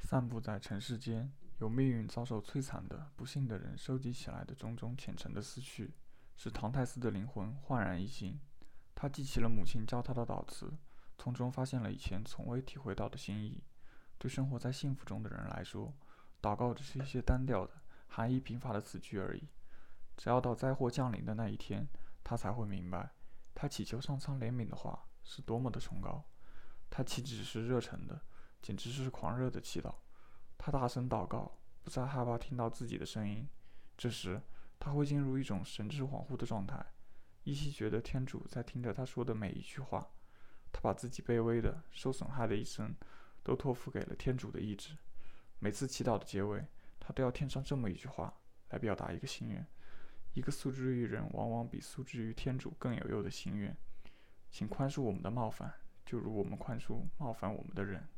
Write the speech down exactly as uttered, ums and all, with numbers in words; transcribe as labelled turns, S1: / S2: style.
S1: 散布在尘世间，由命运遭受摧残的不幸的人收集起来的种种虔诚的思绪，使唐泰斯的灵魂焕然一新。他记起了母亲教他的祷词，从中发现了以前从未体会到的新意。对生活在幸福中的人来说，祷告只是一些单调的、含义贫乏的词句而已。直到到灾祸降临的那一天，他才会明白，他祈求上苍怜悯的话是多么的崇高。他岂止是热忱的，简直是狂热的祈祷。他大声祷告，不再害怕听到自己的声音。这时，他会进入一种神志恍惚的状态，依稀觉得天主在听着他说的每一句话。他把自己卑微的、受损害的一生都托付给了天主的意志。每次祈祷的结尾，他都要添上这么一句话，来表达一个心愿，一个诉之于人往往比诉之于天主更有用的心愿。请宽恕我们的冒犯，就如我们宽恕冒犯我们的人。